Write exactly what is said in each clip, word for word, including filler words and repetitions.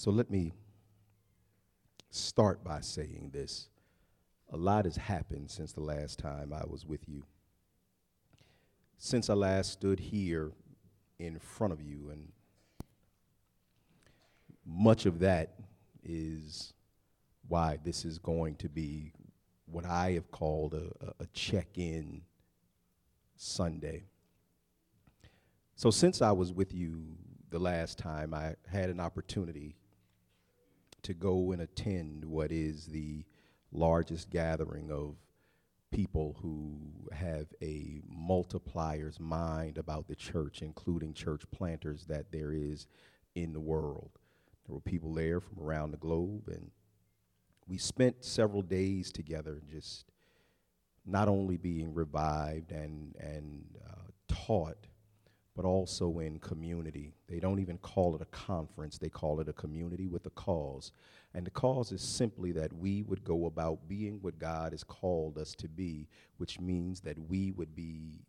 So let me start by saying this. A lot has happened since the last time I was with you. Since I last stood here in front of you, and much of that is why this is going to be what I have called a, a, a check-in Sunday. So since I was with you the last time, I had an opportunity to go and attend what is the largest gathering of people who have a multiplier's mind about the church, including church planters, that there is in the world. There were people there from around the globe, and we spent several days together just not only being revived and, and uh, taught, but also in community. They don't even call it a conference. They call it a community with a cause. And the cause is simply that we would go about being what God has called us to be, which means that we would be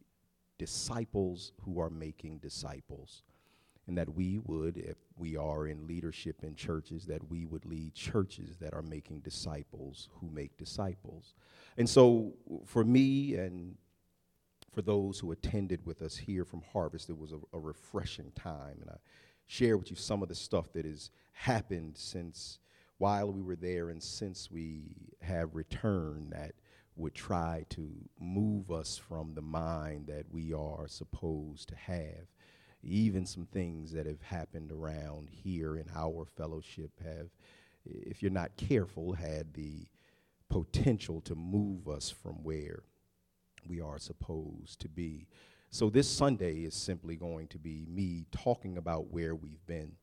disciples who are making disciples. And that we would, if we are in leadership in churches, that we would lead churches that are making disciples who make disciples. And so for me and for those who attended with us here from Harvest, it was a, a refreshing time. And I share with you some of the stuff that has happened since while we were there and since we have returned that would try to move us from the mind that we are supposed to have. Even some things that have happened around here in our fellowship have, if you're not careful, had the potential to move us from where we are supposed to be. So this Sunday is simply going to be me talking about where we've been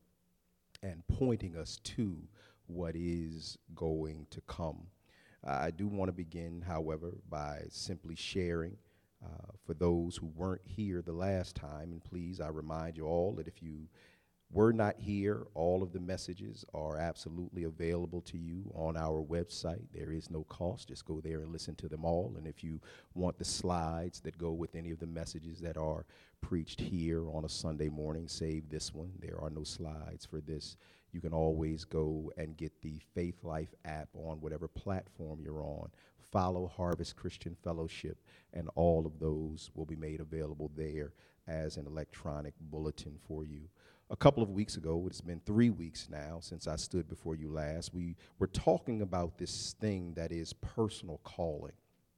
and pointing us to what is going to come. I do want to begin, however, by simply sharing uh, for those who weren't here the last time, and please, I remind you all that if you were not here, all of the messages are absolutely available to you on our website. There is no cost. Just go there and listen to them all. And if you want the slides that go with any of the messages that are preached here on a Sunday morning, save this one. There are no slides for this. You can always go and get the Faith Life app on whatever platform you're on. Follow Harvest Christian Fellowship, and all of those will be made available there as an electronic bulletin for you. A couple of weeks ago, it's been three weeks now since I stood before you last, we were talking about this thing that is personal calling.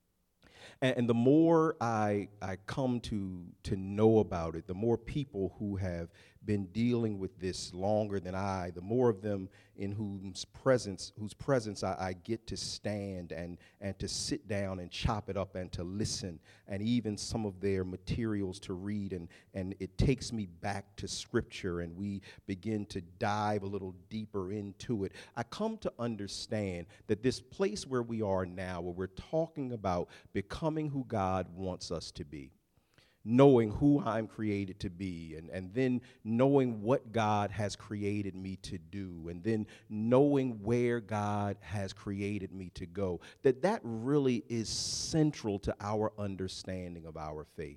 And, and the more I, I come to, to know about it, the more people who have been dealing with this longer than I, the more of them in whose presence, whose presence I, I get to stand and, and to sit down and chop it up and to listen, and even some of their materials to read, and, and it takes me back to Scripture, and we begin to dive a little deeper into it. I come to understand that this place where we are now, where we're talking about becoming who God wants us to be, knowing who I'm created to be, and, and then knowing what God has created me to do, and then knowing where God has created me to go, that that really is central to our understanding of our faith.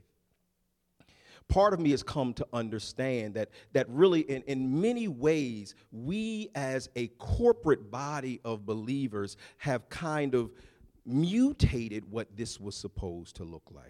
Part of me has come to understand that, that really in, in many ways, we as a corporate body of believers have kind of mutated what this was supposed to look like.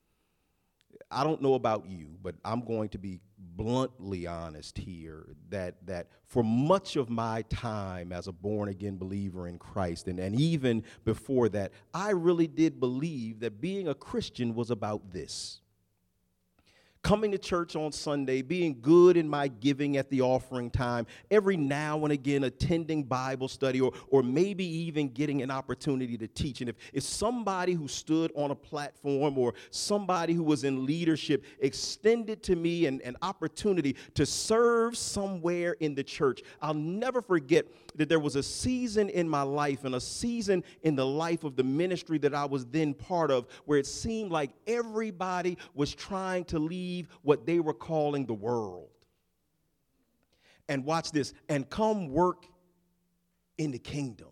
I don't know about you, but I'm going to be bluntly honest here that that for much of my time as a born-again believer in Christ, and, and even before that, I really did believe that being a Christian was about this. Coming to church on Sunday, being good in my giving at the offering time, every now and again attending Bible study, or, or maybe even getting an opportunity to teach. And if, if somebody who stood on a platform or somebody who was in leadership extended to me an, an opportunity to serve somewhere in the church, I'll never forget that there was a season in my life and a season in the life of the ministry that I was then part of where it seemed like everybody was trying to leave what they were calling the world. And watch this, and come work in the kingdom.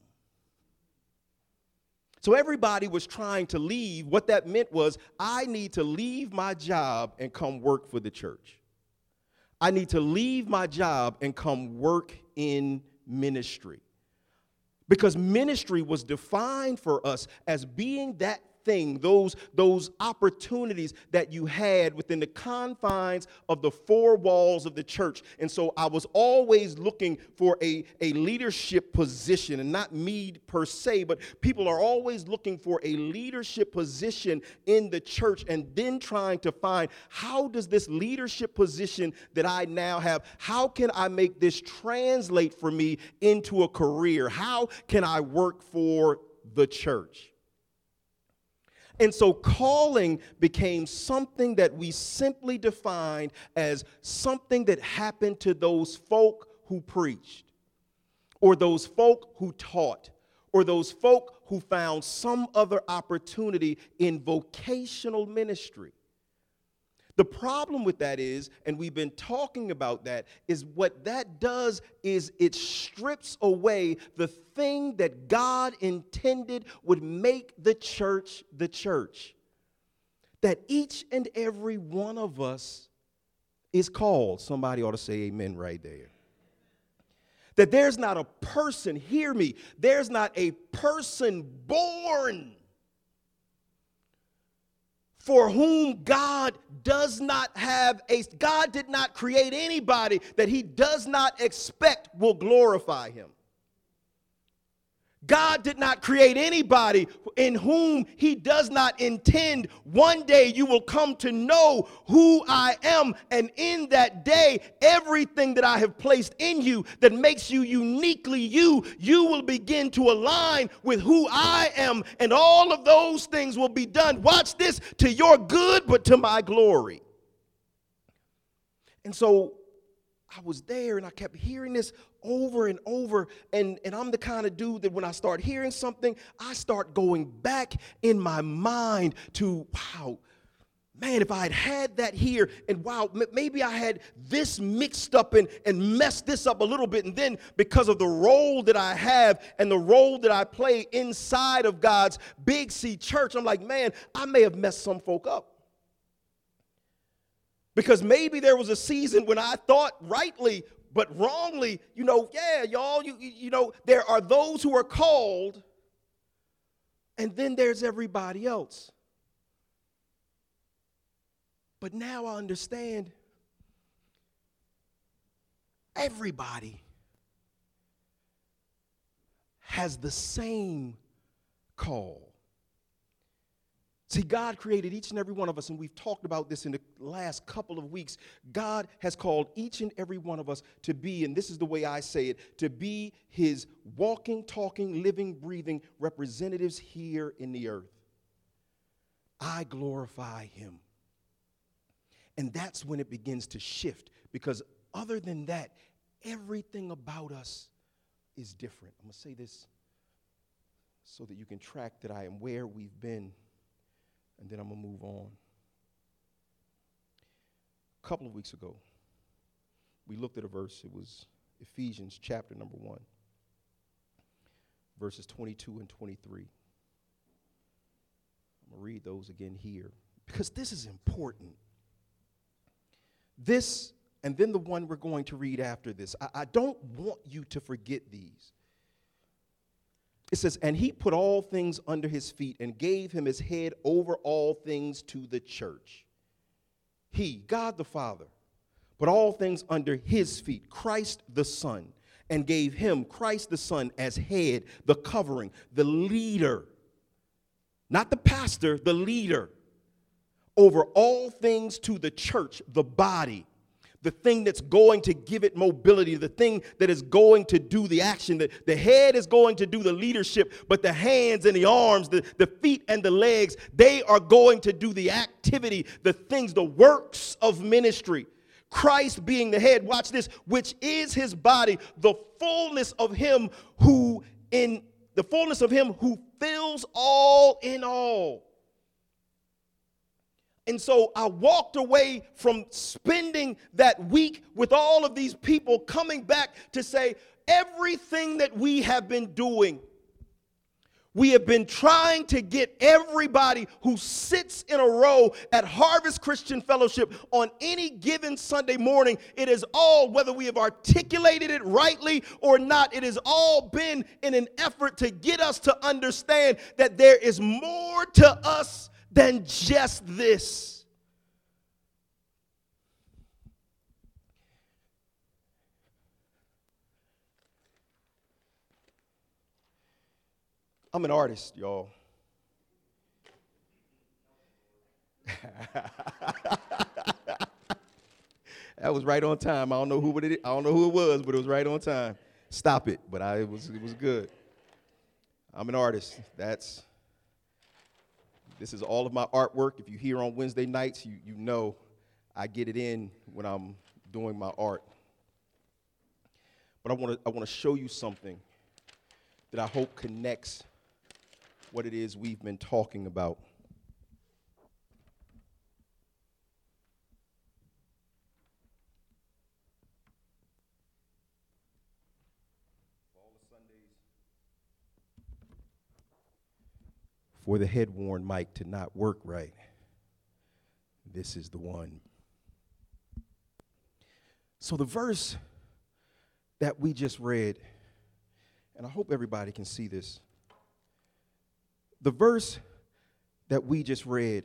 So everybody was trying to leave. What that meant was, I need to leave my job and come work for the church. I need to leave my job and come work in ministry. Because ministry was defined for us as being that thing, those, those opportunities that you had within the confines of the four walls of the church. And so I was always looking for a, a leadership position, and not me per se, but people are always looking for a leadership position in the church, and then trying to find, how does this leadership position that I now have, how can I make this translate for me into a career? How can I work for the church? And so calling became something that we simply defined as something that happened to those folk who preached, or those folk who taught, or those folk who found some other opportunity in vocational ministry. The problem with that is, and we've been talking about that, is what that does is it strips away the thing that God intended would make the church the church. That each and every one of us is called. Somebody ought to say amen right there. That there's not a person, hear me, there's not a person born for whom God does not have a, God did not create anybody that he does not expect will glorify him. God did not create anybody in whom he does not intend one day you will come to know who I am. And in that day, everything that I have placed in you that makes you uniquely you, you will begin to align with who I am. And all of those things will be done, watch this, to your good, but to my glory. And so I was there and I kept hearing this over and over, and, and I'm the kind of dude that when I start hearing something, I start going back in my mind to, wow, man, if I had had that here, and wow, m- maybe I had this mixed up and, and messed this up a little bit, and then because of the role that I have and the role that I play inside of God's Big C church, I'm like, man, I may have messed some folk up. Because maybe there was a season when I thought rightly, but wrongly, you know, yeah, y'all, you, you know, there are those who are called, and then there's everybody else. But now I understand everybody has the same call. See, God created each and every one of us, and we've talked about this in the last couple of weeks. God has called each and every one of us to be, and this is the way I say it, to be his walking, talking, living, breathing representatives here in the earth. I glorify him. And that's when it begins to shift, because other than that, everything about us is different. I'm going to say this so that you can track that I am where we've been. And then I'm going to move on. A couple of weeks ago, we looked at a verse. It was Ephesians chapter number one, verses twenty-two and twenty-three. I'm going to read those again here because this is important. This, and then the one we're going to read after this. I, I don't want you to forget these. It says, and he put all things under his feet and gave him his head over all things to the church. He, God the Father, put all things under his feet, Christ the Son, and gave him, Christ the Son, as head, the covering, the leader, not the pastor, the leader, over all things to the church, the body. The thing that's going to give it mobility, the thing that is going to do the action. The, the head is going to do the leadership, but the hands and the arms, the, the feet and the legs, they are going to do the activity, the things, the works of ministry. Christ being the head, watch this, which is his body, the fullness of him who in the fullness of him who fills all in all. And so I walked away from spending that week with all of these people coming back to say everything that we have been doing, We have been trying to get everybody who sits in a row at Harvest Christian Fellowship on any given Sunday morning. It is all, whether we have articulated it rightly or not, it has all been in an effort to get us to understand that there is more to us than just this. I'm an artist, y'all. That was right on time. I don't know who it. I don't know who it was, but it was right on time. Stop it, but I it was it was good. I'm an artist. That's this is all of my artwork. If you hear on Wednesday nights, you you know I get it in when I'm doing my art. But I want to I want to show you something that I hope connects what it is we've been talking about. All the Sundays. For the head-worn mic to not work right, this is the one. So the verse that we just read, and I hope everybody can see this. The verse that we just read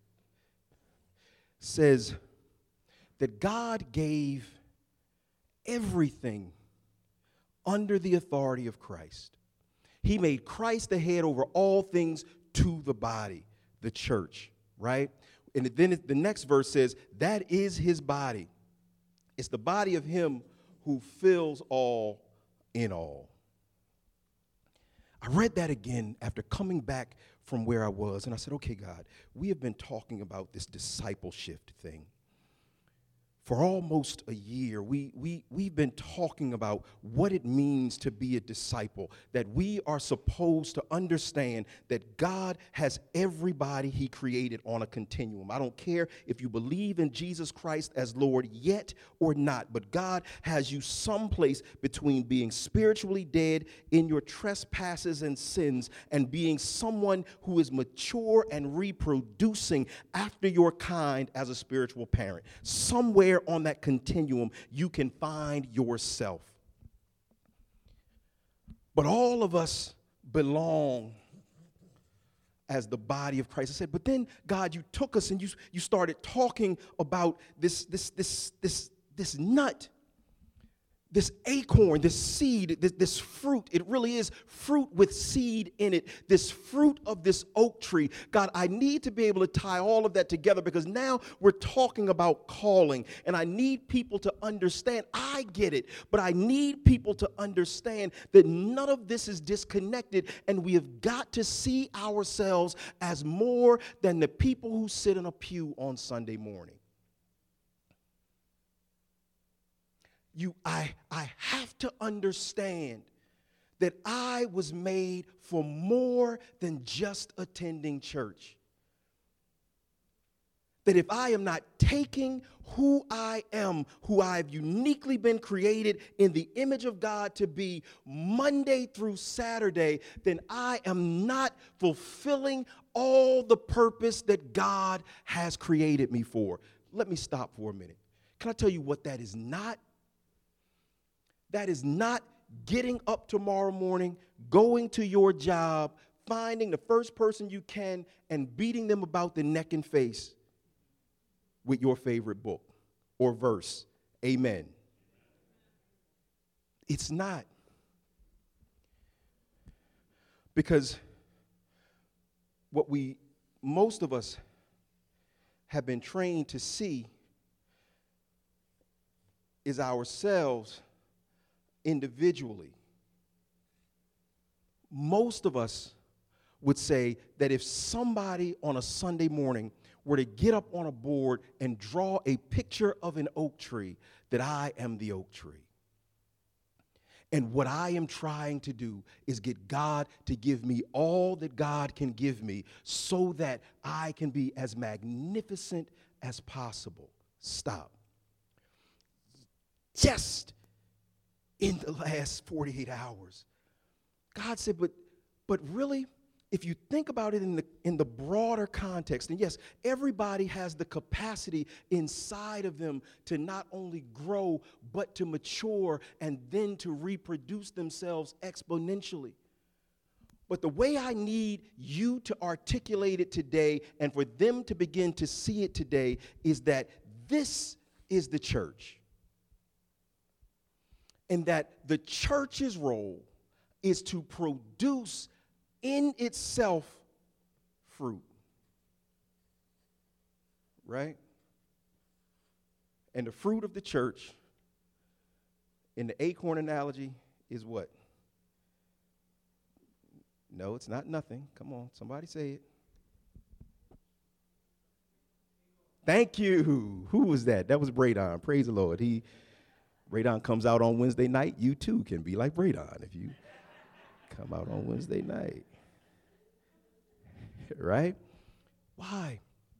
says that God gave everything under the authority of Christ. He made Christ the head over all things to the body, the church, right? And then the next verse says, that is his body. It's the body of him who fills all in all. I read that again after coming back from where I was, and I said, okay, God, we have been talking about this discipleship thing. For almost a year, we, we, we've been talking about what it means to be a disciple, that we are supposed to understand that God has everybody he created on a continuum. I don't care if you believe in Jesus Christ as Lord yet or not, but God has you someplace between being spiritually dead in your trespasses and sins and being someone who is mature and reproducing after your kind as a spiritual parent. Somewhere on that continuum, you can find yourself. But all of us belong as the body of Christ. I said, but then, God, you took us and you, you started talking about this, this, this, this, this nut, this acorn, this seed, this, this fruit. It really is fruit with seed in it, this fruit of this oak tree. God, I need to be able to tie all of that together because now we're talking about calling, and I need people to understand. I get it, but I need people to understand that none of this is disconnected, and we have got to see ourselves as more than the people who sit in a pew on Sunday morning. You, I, I have to understand that I was made for more than just attending church. That if I am not taking who I am, who I've uniquely been created in the image of God to be Monday through Saturday, then I am not fulfilling all the purpose that God has created me for. Let me stop for a minute. Can I tell you what that is not? That is not getting up tomorrow morning, going to your job, finding the first person you can, and beating them about the neck and face with your favorite book or verse. Amen. It's not. Because what we, most of us, have been trained to see is ourselves individually. Most of us would say that if somebody on a Sunday morning were to get up on a board and draw a picture of an oak tree, that I am the oak tree. And what I am trying to do is get God to give me all that God can give me so that I can be as magnificent as possible. Stop. Just in the last forty-eight hours, God said, but But really, if you think about it in the, in the broader context, and yes, everybody has the capacity inside of them to not only grow, but to mature and then to reproduce themselves exponentially. But the way I need you to articulate it today and for them to begin to see it today is that this is the church. And that the church's role is to produce in itself fruit. Right? And the fruit of the church, in the acorn analogy, is what? No, it's not nothing. Come on, somebody say it. Thank you. Who was that? That was Braydon. Praise the Lord. He, Braydon comes out on Wednesday night. You too can be like Braydon if you come out on Wednesday night. Right? Why?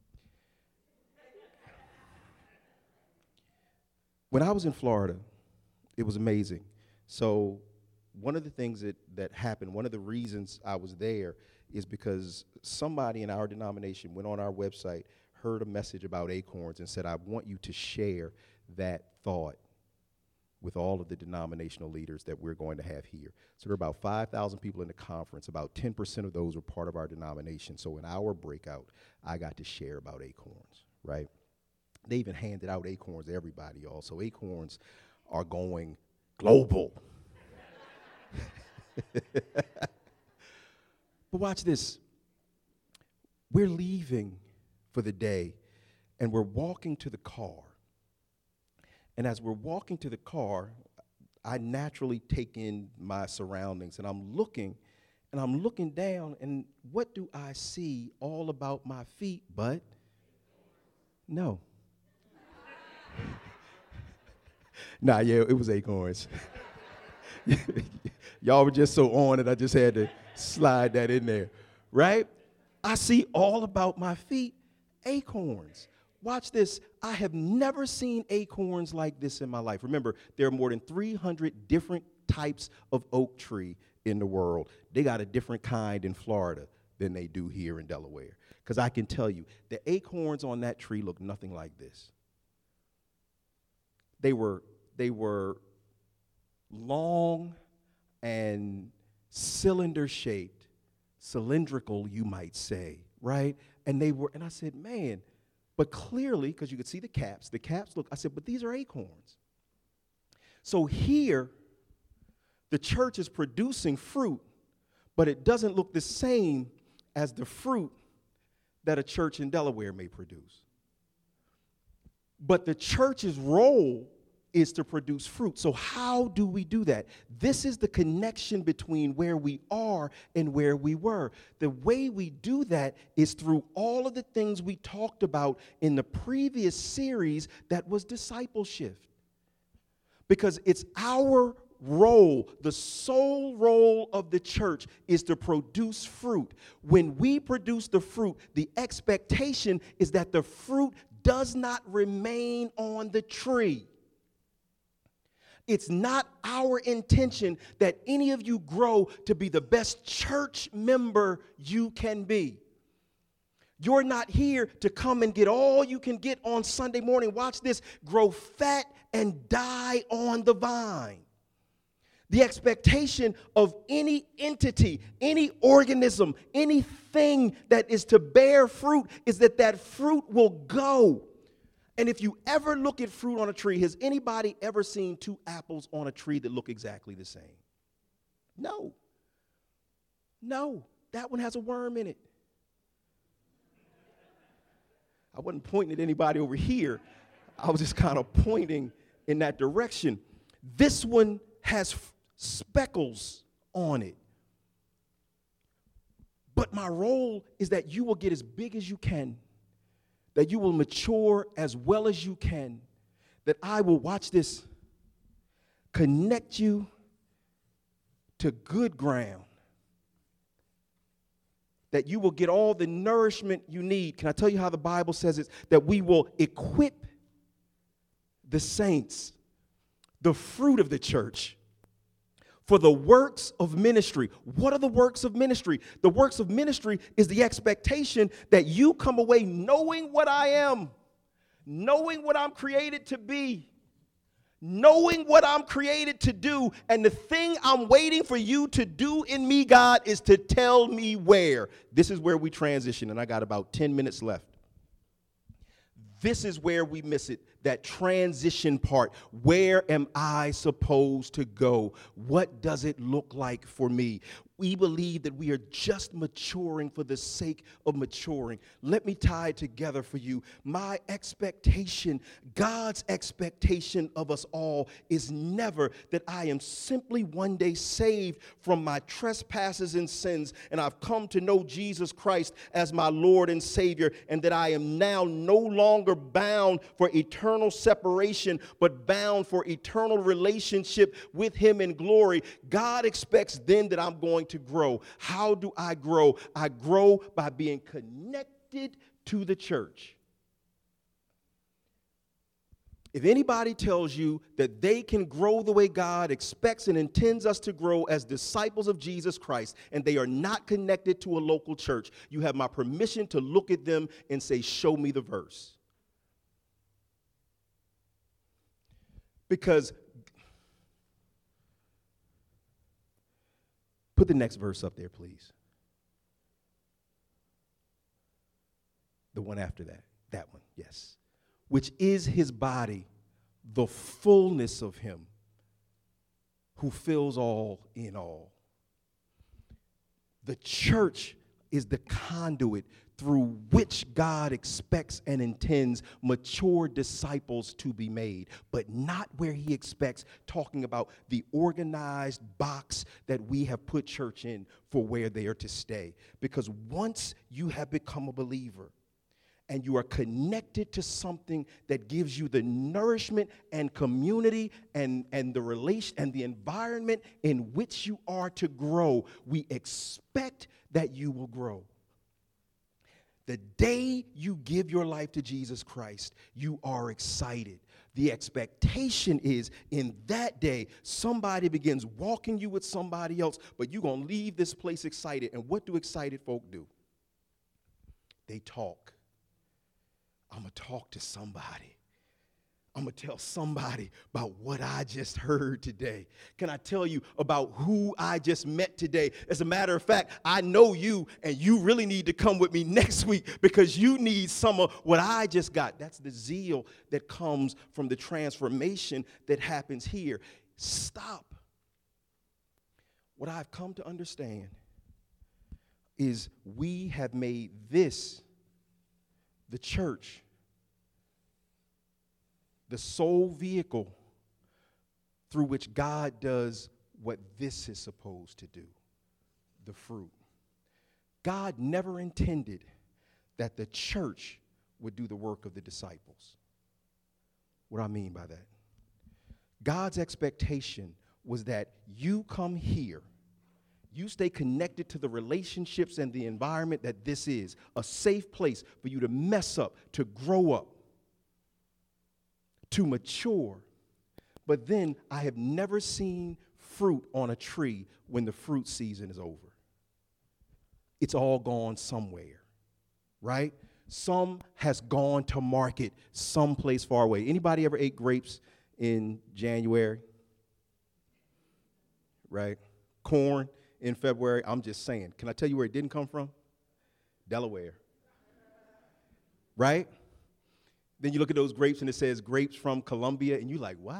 When I was in Florida, it was amazing. So one of the things that, that happened, one of the reasons I was there is because somebody in our denomination went on our website, heard a message about acorns, and said, I want you to share that thought with all of the denominational leaders that we're going to have here. So there are about five thousand people in the conference. About ten percent of those were part of our denomination. So in our breakout, I got to share about acorns, right? They even handed out acorns to everybody, y'all. So acorns are going global. But watch this. We're leaving for the day, and we're walking to the car. And as we're walking to the car, I naturally take in my surroundings, and I'm looking, and I'm looking down, and what do I see all about my feet but no. Nah, yeah, it was acorns. Y'all were just so on it, I just had to slide that in there, right? I see all about my feet acorns. Watch this. I have never seen acorns like this in my life. Remember, there are more than three hundred different types of oak tree in the world. They got a different kind in Florida than they do here in Delaware. Because I can tell you, the acorns on that tree look nothing like this. They were, they were long and cylinder-shaped, cylindrical, you might say, right? And they were, and I said, man, but clearly, because you could see the caps, the caps look, I said, but these are acorns. So here, the church is producing fruit, but it doesn't look the same as the fruit that a church in Delaware may produce. But the church's role is to produce fruit. So how do we do that? This is the connection between where we are and where we were. The way we do that is through all of the things we talked about in the previous series that was discipleship. Because it's our role, the sole role of the church is to produce fruit. When we produce the fruit, the expectation is that the fruit does not remain on the tree. It's not our intention that any of you grow to be the best church member you can be. You're not here to come and get all you can get on Sunday morning. Watch this. Grow fat and die on the vine. The expectation of any entity, any organism, anything that is to bear fruit is that that fruit will go. And if you ever look at fruit on a tree, has anybody ever seen two apples on a tree that look exactly the same? No. No. That one has a worm in it. I wasn't pointing at anybody over here. I was just kind of pointing in that direction. This one has f- speckles on it. But my role is that you will get as big as you can, that you will mature as well as you can, that I will, watch this, connect you to good ground, that you will get all the nourishment you need. Can I tell you how the Bible says it? That we will equip the saints, the fruit of the church, for the works of ministry. What are the works of ministry? The works of ministry is the expectation that you come away knowing what I am, knowing what I'm created to be, knowing what I'm created to do, and the thing I'm waiting for you to do in me, God, is to tell me where. This is where we transition, and I got about ten minutes left. This is where we miss it, that transition part. Where am I supposed to go? What does it look like for me? We believe that we are just maturing for the sake of maturing. Let me tie it together for you. My expectation, God's expectation of us all, is never that I am simply one day saved from my trespasses and sins, and I've come to know Jesus Christ as my Lord and Savior, and that I am now no longer bound for eternal separation, but bound for eternal relationship with Him in glory. God expects then that I'm going to grow. How do I grow? I grow by being connected to the church. If anybody tells you that they can grow the way God expects and intends us to grow as disciples of Jesus Christ, and they are not connected to a local church, you have my permission to look at them and say, show me the verse. Because put the next verse up there, please. The one after that. That one, yes. Which is his body, the fullness of him who fills all in all. The church is the conduit through which God expects and intends mature disciples to be made, but not where he expects, talking about the organized box that we have put church in for where they are to stay. Because once you have become a believer and you are connected to something that gives you the nourishment and community and, and the relation and the environment in which you are to grow, we expect that you will grow. The day you give your life to Jesus Christ, you are excited. The expectation is in that day, somebody begins walking you with somebody else, but you're going to leave this place excited. And what do excited folk do? They talk. I'm going to talk to somebody. I'm going to tell somebody about what I just heard today. Can I tell you about who I just met today? As a matter of fact, I know you, and you really need to come with me next week because you need some of what I just got. That's the zeal that comes from the transformation that happens here. Stop. What I've come to understand is we have made this, the church, the sole vehicle through which God does what this is supposed to do, the fruit. God never intended that the church would do the work of the disciples. What do I mean by that? God's expectation was that you come here, you stay connected to the relationships and the environment that this is, a safe place for you to mess up, to grow up, to mature. But then I have never seen fruit on a tree when the fruit season is over. It's all gone somewhere, right? Some has gone to market someplace far away. Anybody ever ate grapes in January? Right? Corn in February? I'm just saying. Can I tell you where it didn't come from? Delaware. Right? Then you look at those grapes and it says grapes from Colombia, and you're like, wow.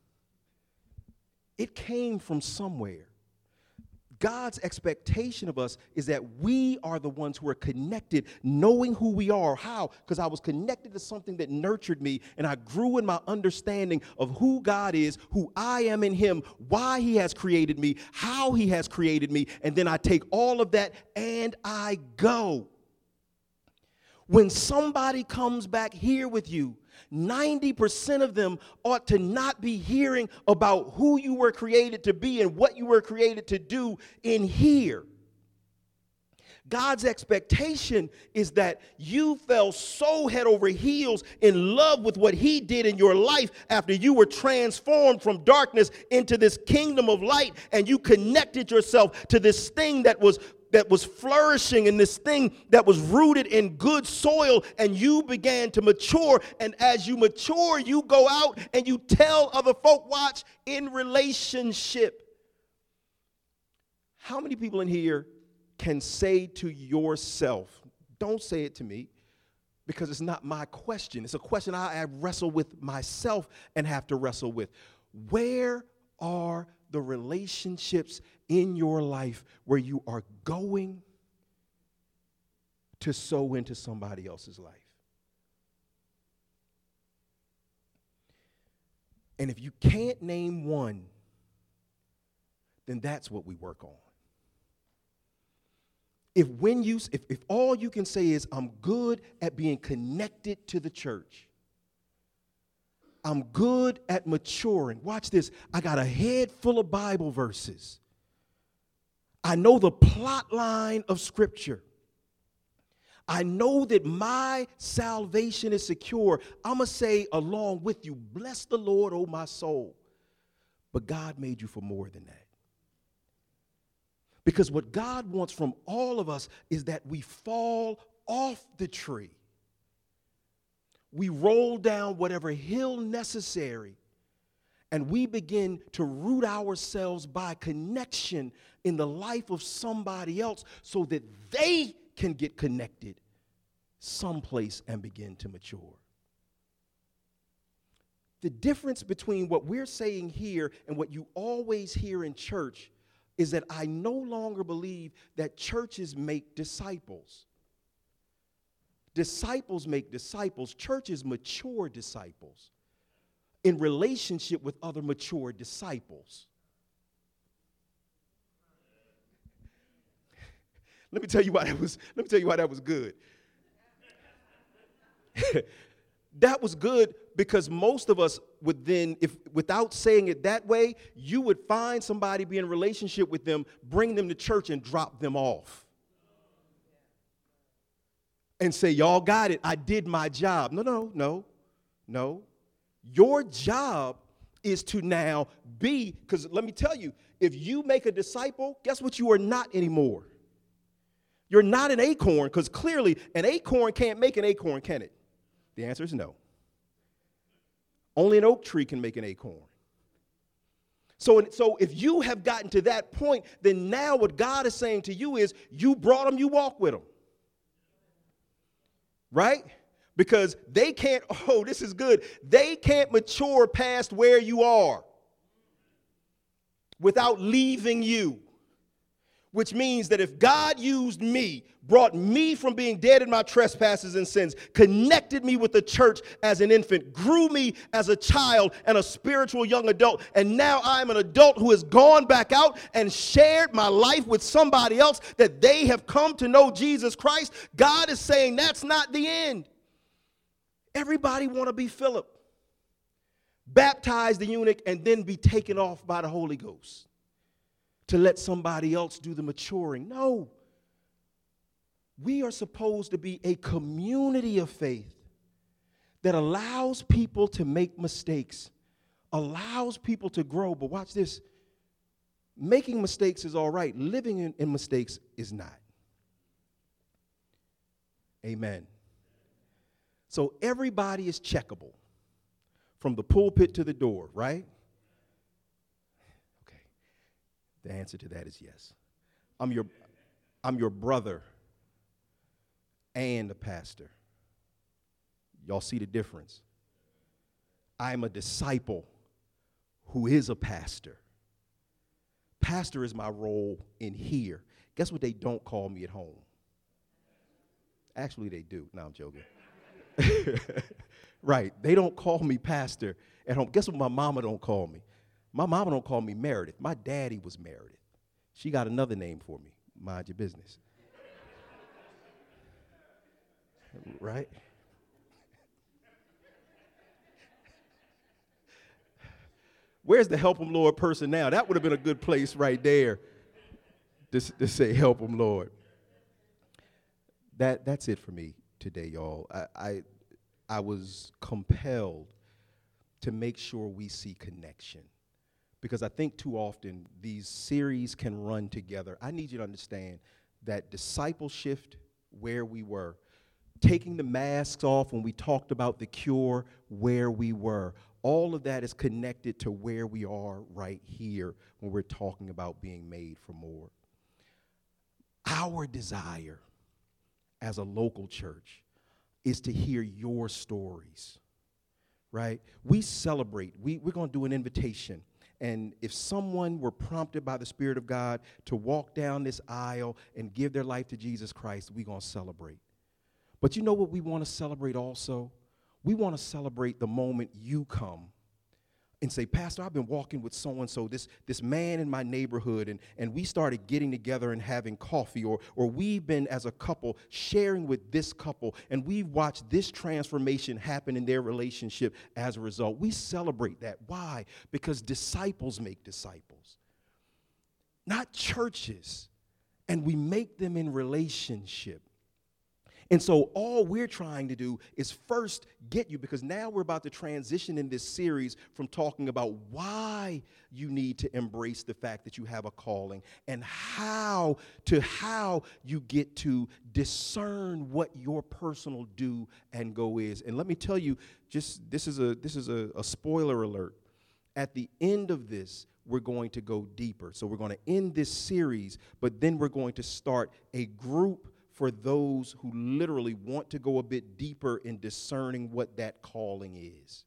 It came from somewhere. God's expectation of us is that we are the ones who are connected, knowing who we are. How? Because I was connected to something that nurtured me, and I grew in my understanding of who God is, who I am in him, why he has created me, how he has created me, and then I take all of that and I go. When somebody comes back here with you, ninety percent of them ought to not be hearing about who you were created to be and what you were created to do in here. God's expectation is that you fell so head over heels in love with what he did in your life after you were transformed from darkness into this kingdom of light, and you connected yourself to this thing that was that was flourishing and this thing that was rooted in good soil, and you began to mature. And as you mature, you go out and you tell other folk, watch, in relationship. How many people in here can say to yourself, don't say it to me, because it's not my question. It's a question I, I wrestle with myself and have to wrestle with. Where are the relationships in your life where you are going to sow into somebody else's life? And if you can't name one, then that's what we work on. If when you if, if all you can say is, I'm good at being connected to the church, I'm good at maturing. Watch this. I got a head full of Bible verses. I know the plot line of Scripture. I know that my salvation is secure. I'm going to say along with you, bless the Lord, oh my soul. But God made you for more than that. Because what God wants from all of us is that we fall off the tree. We roll down whatever hill necessary, and we begin to root ourselves by connection in the life of somebody else so that they can get connected someplace and begin to mature. The difference between what we're saying here and what you always hear in church is that I no longer believe that churches make disciples. Disciples make disciples. Churches mature disciples in relationship with other mature disciples. Let me tell you why that was, let me tell you why that was good. That was good because most of us would then, if without saying it that way, you would find somebody, be in a relationship with them, bring them to church and drop them off. And say, y'all got it, I did my job. No, no, no, no. Your job is to now be, because let me tell you, if you make a disciple, guess what you are not anymore? You're not an acorn, because clearly an acorn can't make an acorn, can it? The answer is no. Only an oak tree can make an acorn. So, so if you have gotten to that point, then now what God is saying to you is, you brought them, you walk with them. Right? Because they can't, oh, this is good. They can't mature past where you are without leaving you. Which means that if God used me, brought me from being dead in my trespasses and sins, connected me with the church as an infant, grew me as a child and a spiritual young adult, and now I'm an adult who has gone back out and shared my life with somebody else that they have come to know Jesus Christ, God is saying that's not the end. Everybody want to be Philip, baptize the eunuch, and then be taken off by the Holy Ghost to let somebody else do the maturing. No. We are supposed to be a community of faith that allows people to make mistakes, allows people to grow. But watch this. Making mistakes is all right. Living in, in mistakes is not. Amen. So everybody is checkable from the pulpit to the door, right? Okay. The answer to that is yes. I'm your, I'm your brother and a pastor. Y'all see the difference? I am a disciple who is a pastor. Pastor is my role in here. Guess what they don't call me at home? Actually, they do. No, I'm joking. Right. They don't call me pastor at home. Guess what my mama don't call me? My mama don't call me Meredith. My daddy was Meredith. She got another name for me. Mind your business. Right? Where's the help him, Lord person now? That would have been a good place right there to, to say help him, Lord. that that's it for me today, y'all. I, I I was compelled to make sure we see connection, because I think too often these series can run together. I need you to understand that discipleship, where we were, taking the masks off when we talked about the cure, where we were, all of that is connected to where we are right here when we're talking about being made for more. Our desire as a local church is to hear your stories, right? We celebrate. We, we're going to do an invitation. And if someone were prompted by the Spirit of God to walk down this aisle and give their life to Jesus Christ, we're going to celebrate. But you know what we want to celebrate also? We want to celebrate the moment you come and say, Pastor, I've been walking with so-and-so, this, this man in my neighborhood, and, and we started getting together and having coffee, or, or we've been, as a couple, sharing with this couple, and we've watched this transformation happen in their relationship as a result. We celebrate that. Why? Because disciples make disciples, not churches, and we make them in relationship. And so all we're trying to do is first get you, because now we're about to transition in this series from talking about why you need to embrace the fact that you have a calling, and how to how you get to discern what your personal do and go is. And let me tell you, just this is a this is a, a spoiler alert. At the end of this, we're going to go deeper. So we're going to end this series, but then we're going to start a group for those who literally want to go a bit deeper in discerning what that calling is.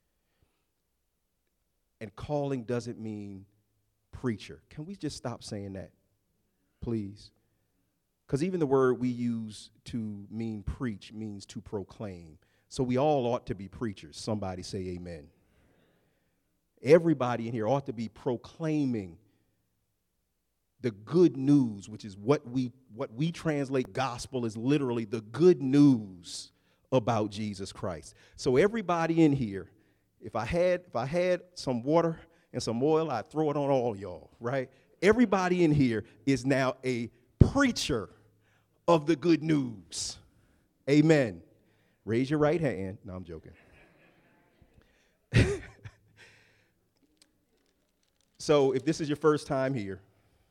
And calling doesn't mean preacher. Can we just stop saying that, please? Because even the word we use to mean preach means to proclaim. So we all ought to be preachers. Somebody say amen. Everybody in here ought to be proclaiming the good news, which is what we what we translate gospel is literally the good news about Jesus Christ. So everybody in here, if I had if I had some water and some oil, I'd throw it on all y'all, right? Everybody in here is now a preacher of the good news. Amen. Raise your right hand. No, I'm joking. So if this is your first time here,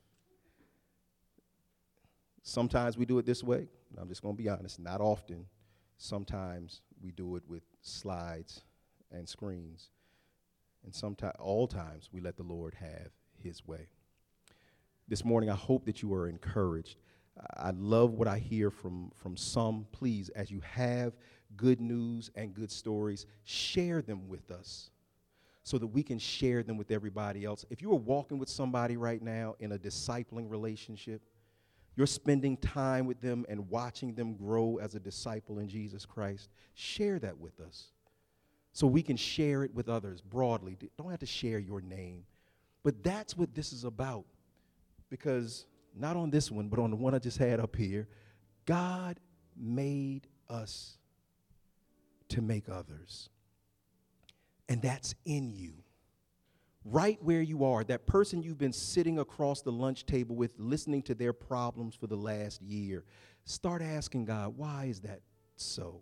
sometimes we do it this way. I'm just going to be honest, not often. Sometimes we do it with slides and screens. And sometimes, all times, we let the Lord have his way. This morning, I hope that you are encouraged. I love what I hear from, from some. Please, as you have good news and good stories, share them with us so that we can share them with everybody else. If you are walking with somebody right now in a discipling relationship, you're spending time with them and watching them grow as a disciple in Jesus Christ, share that with us so we can share it with others broadly. Don't have to share your name. But that's what this is about, because not on this one, but on the one I just had up here, God made us to make others. And that's in you. Right where you are, that person you've been sitting across the lunch table with, listening to their problems for the last year, start asking God, why is that so?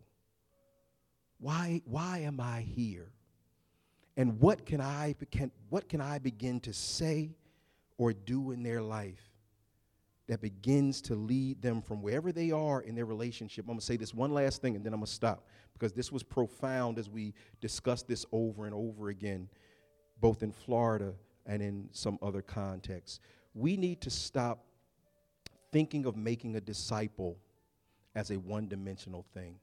Why, why am I here? And what can I can, what can I begin to say or do in their life that begins to lead them from wherever they are in their relationship? I'm going to say this one last thing, and then I'm going to stop, because this was profound as we discussed this over and over again, both in Florida and in some other contexts. We need to stop thinking of making a disciple as a one-dimensional thing.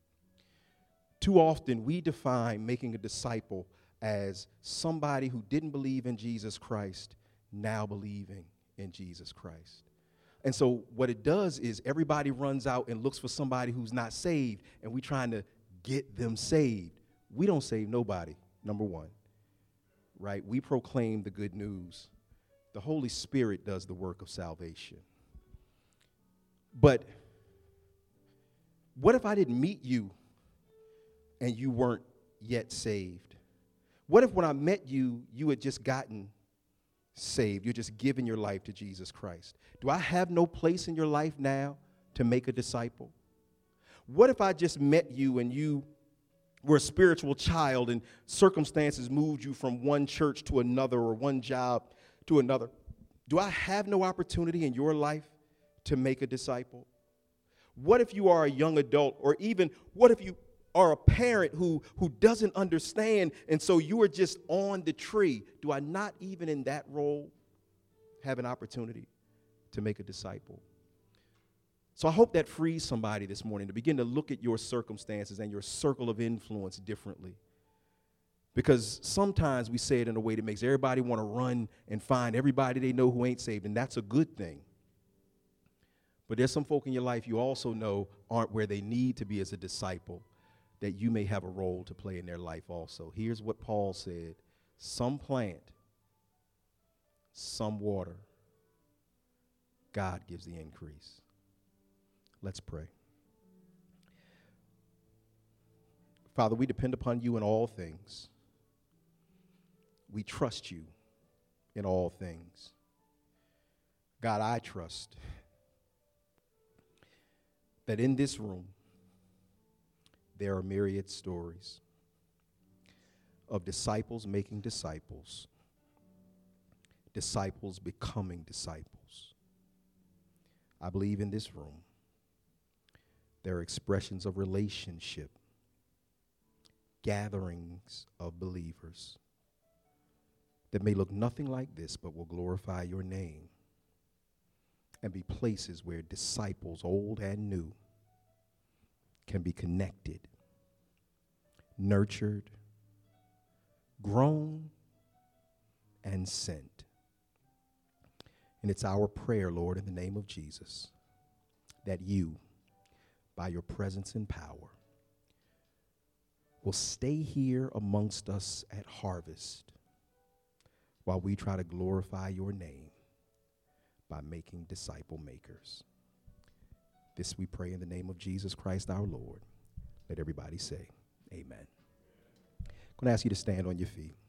Too often, we define making a disciple as somebody who didn't believe in Jesus Christ now believing in Jesus Christ. And so what it does is everybody runs out and looks for somebody who's not saved, and we're trying to get them saved. We don't save nobody, number one. Right? We proclaim the good news. The Holy Spirit does the work of salvation. But what if I didn't meet you and you weren't yet saved? What if when I met you, you had just gotten saved? You're just giving your life to Jesus Christ. Do I have no place in your life now to make a disciple? What if I just met you and you were a spiritual child and circumstances moved you from one church to another or one job to another? Do I have no opportunity in your life to make a disciple? What if you are a young adult, or even what if you are a parent who, who doesn't understand, and so you are just on the tree? Do I not even in that role have an opportunity to make a disciple? So I hope that frees somebody this morning to begin to look at your circumstances and your circle of influence differently. Because sometimes we say it in a way that makes everybody want to run and find everybody they know who ain't saved, and that's a good thing. But there's some folk in your life you also know aren't where they need to be as a disciple, that you may have a role to play in their life also. Here's what Paul said: some plant, some water. God gives the increase. Let's pray. Father, we depend upon you in all things. We trust you in all things. God, I trust that in this room there are myriad stories of disciples making disciples, disciples becoming disciples. I believe in this room there are expressions of relationship, gatherings of believers that may look nothing like this but will glorify your name, and be places where disciples, old and new, can be connected, nurtured, grown, and sent. And it's our prayer, Lord, in the name of Jesus, that you, by your presence and power, will stay here amongst us at Harvest while we try to glorify your name by making disciple makers. This we pray in the name of Jesus Christ our Lord. Let everybody say amen. I'm going to ask you to stand on your feet.